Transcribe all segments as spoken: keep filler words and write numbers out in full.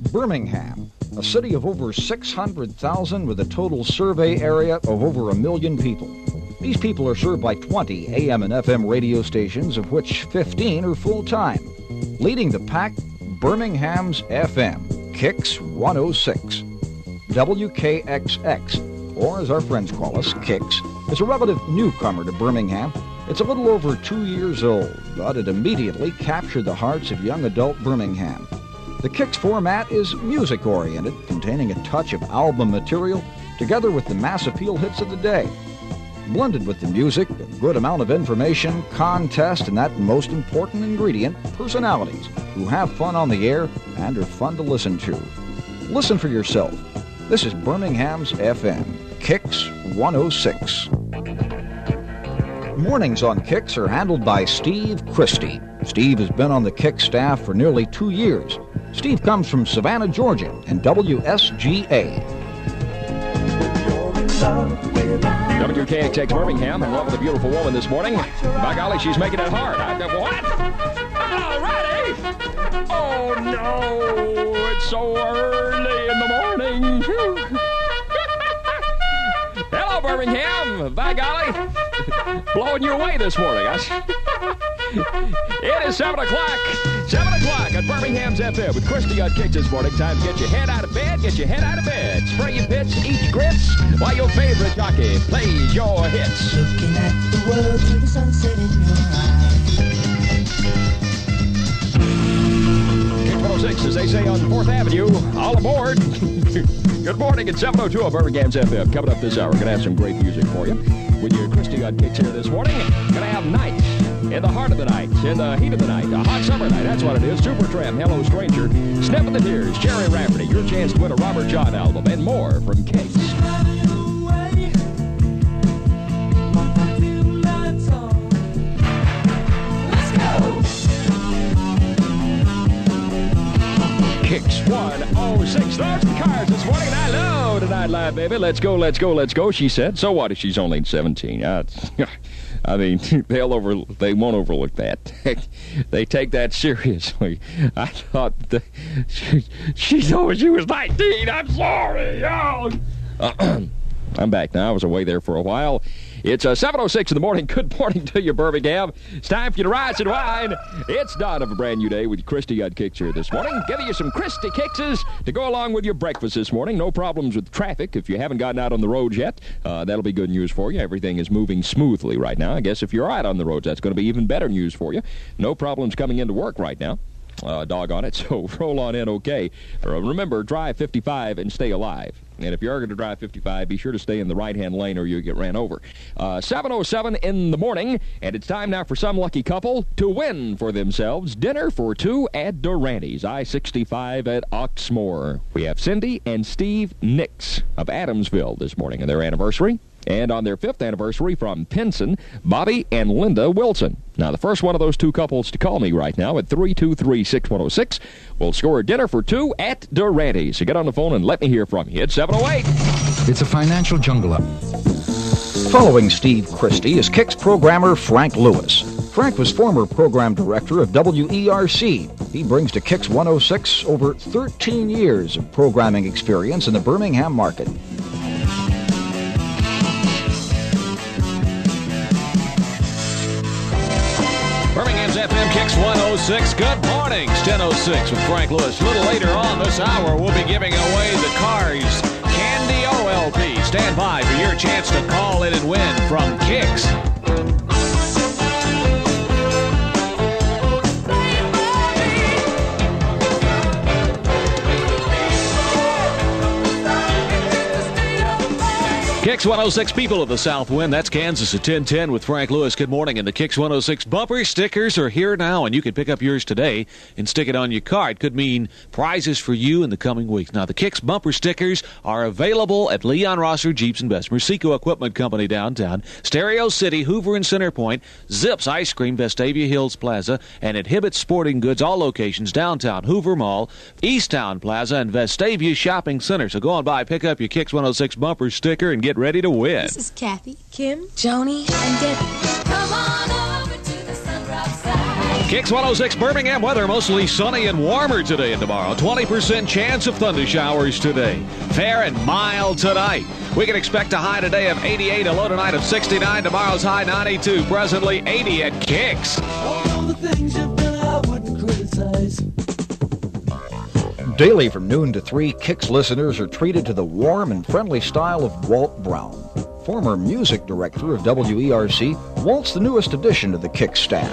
Birmingham, a city of over six hundred thousand with a total survey area of over a million people. These people are served by twenty A M and F M radio stations, of which fifteen are full-time. Leading the pack, Birmingham's F M, Kicks one oh six. W K X X, or as our friends call us, Kicks, is a relative newcomer to Birmingham. It's a little over two years old, but it immediately captured the hearts of young adult Birmingham. The Kicks format is music-oriented, containing a touch of album material, together with the mass appeal hits of the day. Blended with the music, a good amount of information, contest, and that most important ingredient, personalities, who have fun on the air and are fun to listen to. Listen for yourself. This is Birmingham's F M, Kicks one oh six. Mornings on Kicks are handled by Steve Christie. Steve has been on the Kicks staff for nearly two years. Steve comes from Savannah, Georgia, and W S G A. W K X X Birmingham, in love with a beautiful woman this morning. By golly, she's making it hard. I, what? Already? Oh, no. It's so early in the morning. Hello, Birmingham. By golly, blowing you away this morning. I, it is seven o'clock. seven o'clock at Birmingham's F M with Christy on Kicks this morning. Time to get your head out of bed. Get your head out of bed. Spray your bits, eat grits, while your favorite jockey plays your hits. Looking at the world through the sunset in your eyes. Kicks one oh six, as they say on fourth Avenue. All aboard. Good morning. It's seven oh two on Birmingham's F M. Coming up this hour, going to have some great music for you. With your Christy on Kicks here this morning, going to have Night. In the heart of the night, in the heat of the night, a hot summer night, that's what it is. Supertramp, Hello Stranger, Snip of the Tears, Jerry Rafferty, your chance to win a Robert John album, and more from Kicks. Kicks one oh six. There's the cars this morning. Hello, Tonight Live, baby. Let's go, let's go, let's go, she said. So what if she's only seventeen? Uh, I mean, they'll over, they won't overlook that. They take that seriously. I thought the, she, she told me she was nineteen. I'm sorry. Oh. Uh, I'm back now. I was away there for a while. It's uh, seven oh six in the morning. Good morning to you, Birmingham. It's time for you to rise and wine. It's dawn of a brand new day with Christy on Kicks here this morning. Giving you some Christy Kickses to go along with your breakfast this morning. No problems with traffic if you haven't gotten out on the roads yet. Uh, that'll be good news for you. Everything is moving smoothly right now. I guess if you're out on the roads, that's going to be even better news for you. No problems coming into work right now. Uh, dog on it, so roll on in okay. Remember, drive fifty-five and stay alive. And if you are going to drive fifty-five, be sure to stay in the right-hand lane or you'll get ran over. Uh, seven oh seven in the morning, and it's time now for some lucky couple to win for themselves dinner for two at Durant's, I sixty-five at Oxmoor. We have Cindy and Steve Nix of Adamsville this morning and their anniversary. And on their fifth anniversary from Pinson, Bobby and Linda Wilson. Now, the first one of those two couples to call me right now at three two three, six one oh six will score a dinner for two at Durant's. So get on the phone and let me hear from you. It's seven oh eight. It's a financial jungle up. Following Steve Christie is Kicks programmer Frank Lewis. Frank was former program director of W E R C. He brings to Kicks one oh six over thirteen years of programming experience in the Birmingham market. Birmingham's F M Kicks one oh six. Good morning. It's ten oh six with Frank Lewis. A little later on this hour, we'll be giving away the Cars Candy O L P. Stand by for your chance to call in and win from Kicks. Kicks one oh six, people of the South win. That's Kansas at ten ten with Frank Lewis. Good morning. And the Kicks one oh six bumper stickers are here now, and you can pick up yours today and stick it on your car. It could mean prizes for you in the coming weeks. Now, the Kicks bumper stickers are available at Leon Rosser Jeeps and Bessemer, Seco Equipment Company downtown, Stereo City, Hoover and Center Point, Zips Ice Cream, Vestavia Hills Plaza, and at Hibbett Sporting Goods, all locations downtown, Hoover Mall, Easttown Plaza, and Vestavia Shopping Center. So go on by, pick up your Kicks one oh six bumper sticker, and get ready to win. This is Kathy, Kim, Joni, and Debbie. Come on over to the Sunrock side. Kicks one oh six Birmingham weather, mostly sunny and warmer today and tomorrow. twenty percent chance of thunder showers today. Fair and mild tonight. We can expect a high today of eighty-eight, a low tonight of sixty-nine. Tomorrow's high ninety-two, presently eighty at Kicks. All the things you've done, I wouldn't criticize. Daily from noon to three, Kicks listeners are treated to the warm and friendly style of Walt Brown. Former music director of W E R C, Walt's the newest addition to the Kicks staff.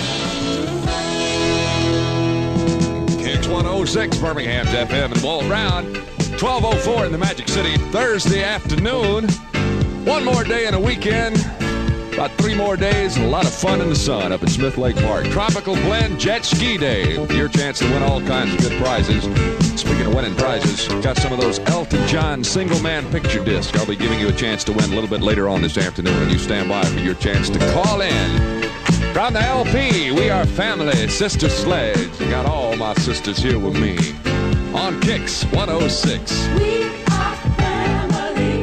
Kicks one oh six, Birmingham's F M, and Walt Brown. twelve oh four in the Magic City, Thursday afternoon. One more day and a weekend. About three more days and a lot of fun in the sun up at Smith Lake Park. Tropical Blend Jet Ski Day. Your chance to win all kinds of good prizes. Speaking of winning prizes, got some of those Elton John single man picture discs. I'll be giving you a chance to win a little bit later on this afternoon, and you stand by for your chance to call in. From the L P, we are family, Sister Sledge. I got all my sisters here with me on Kicks one oh six. We are family.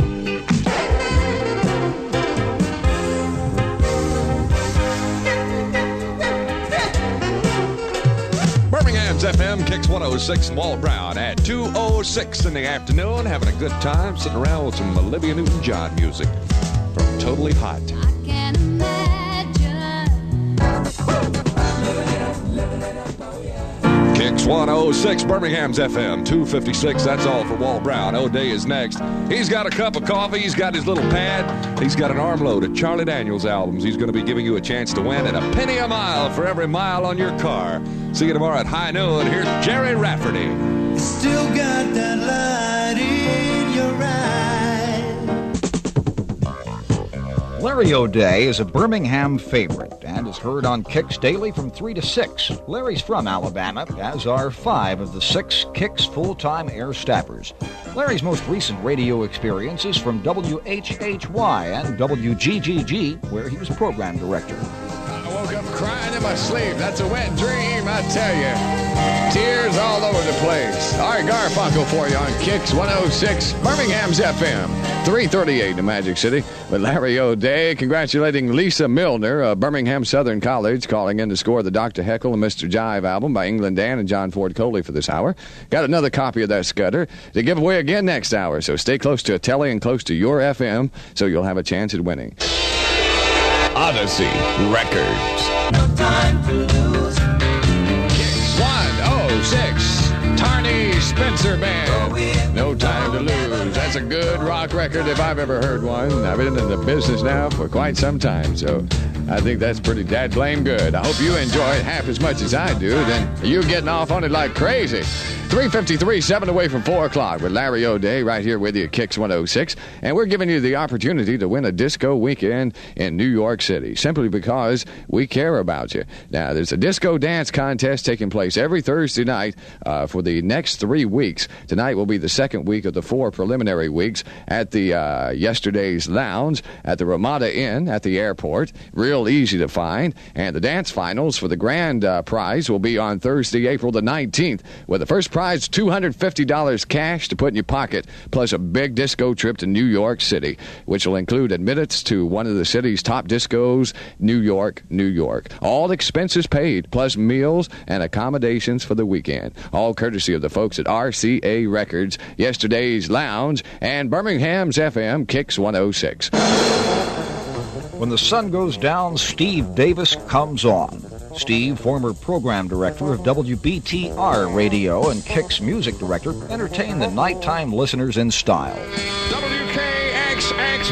Birmingham's F M, Kicks one oh six, and Walt Brown at two oh six in the afternoon, having a good time sitting around with some Olivia Newton-John music from Totally Hot. I can imagine. Kicks one oh six, Birmingham's F M, two fifty-six. That's all for Walt Brown. O'Day is next. He's got a cup of coffee. He's got his little pad. He's got an armload of Charlie Daniels albums. He's going to be giving you a chance to win and a penny a mile for every mile on your car. See you tomorrow at high noon. Here's Jerry Rafferty. Still got that light in your eye. Larry O'Day is a Birmingham favorite and is heard on Kicks daily from three to six. Larry's from Alabama, as are five of the six Kicks full-time air staffers. Larry's most recent radio experience is from W H H Y and W G G G, where he was program director. I woke up crying in my sleep. That's a wet dream, I tell you. Tears all over the place. Art Garfunkel for you on Kicks one oh six, Birmingham's F M. three thirty-eight in Magic City with Larry O'Day congratulating Lisa Milner of Birmingham Southern College, calling in to score the Doctor Heckle and Mister Jive album by England Dan and John Ford Coley for this hour. Got another copy of that Scudder to give away again next hour, so stay close to a telly and close to your F M so you'll have a chance at winning. Odyssey Records. No time to lose. Kicks one oh six, Tarney Spencer Band. No Time to Lose. That's a good rock record if I've ever heard one. I've been in the business now for quite some time, so I think that's pretty dad blame good. I hope you enjoy it half as much as I do. Then you getting off on it like crazy. three fifty-three, seven away from four o'clock with Larry O'Day right here with you at Kicks one oh six. And we're giving you the opportunity to win a disco weekend in New York City, simply because we care about you. Now, there's a disco dance contest taking place every Thursday night uh, for the next three weeks. Tonight will be the second week of the four preliminary weeks at the uh, yesterday's lounge at the Ramada Inn at the airport. Real easy to find. And the dance finals for the grand uh, prize will be on Thursday, April the nineteenth, with the first prize two hundred fifty dollars cash to put in your pocket, plus a big disco trip to New York City, which will include admittance to one of the city's top discos, New York, New York. All expenses paid, plus meals and accommodations for the weekend. All courtesy of the folks at R C A Records, yesterday's lounge, and Birmingham's F M, Kicks one oh six. When the sun goes down, Steve Davis comes on. Steve, former program director of W B T R Radio and Kicks music director, entertained the nighttime listeners in style. W K X X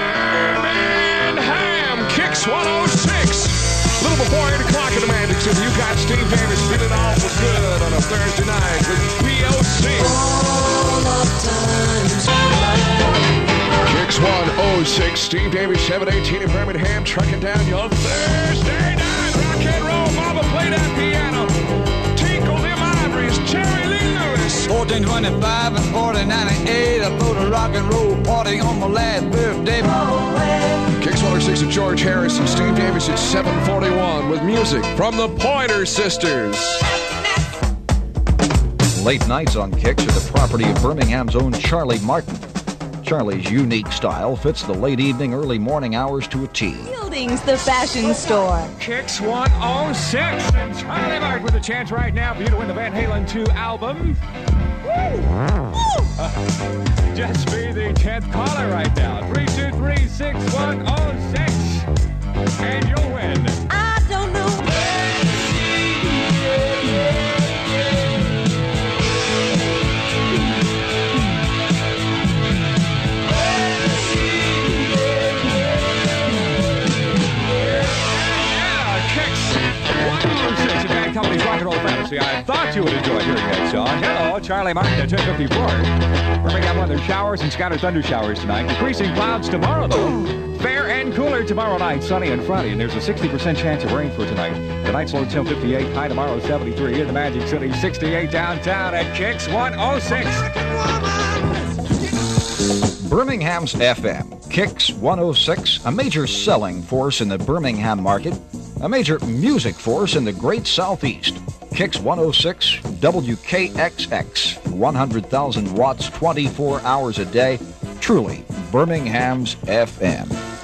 Birmingham, Kicks one oh six. A little before eight o'clock in the Magic City, you got Steve Davis feeling awful good on a Thursday night with P O C. Kicks one oh six, Steve Davis, seven eighteen in Birmingham, trucking down your Thursday night. Rock and roll, mama, play that piano. Tinkle them ivories, Jerry Lee Lewis. fourteen twenty-five and fourteen ninety-eight, I threw the rock and roll party on my last birthday. Kicks one oh six at George Harris and Steve Davis at seven forty-one with music from the Pointer Sisters. Late nights on Kicks are the property of Birmingham's own Charlie Martin. Charlie's unique style fits the late evening, early morning hours to a T. Fielding's the fashion store. Kicks one oh six. And Charlie Mark with a chance right now for you to win the Van Halen two album. Woo! Uh, just be the tenth caller right now. three two three, six one oh six. And you'll win. I don't know. Company's Rock and Roll Fantasy. I thought you would enjoy hearing that song. Hello, Charlie Martin at ten fifty-four. Birmingham weather, showers and scattered thunder showers tonight. Decreasing clouds tomorrow, though. Fair and cooler tomorrow night, sunny and Friday, and there's a sixty percent chance of rain for tonight. Tonight's low ten fifty-eight, high tomorrow seventy-three. In the Magic City, sixty-eight downtown at Kicks one oh six. Birmingham's F M, Kicks one oh six, a major selling force in the Birmingham market, a major music force in the great Southeast. Kicks one oh six, W K X X, one hundred thousand watts, twenty-four hours a day. Truly, Birmingham's F M.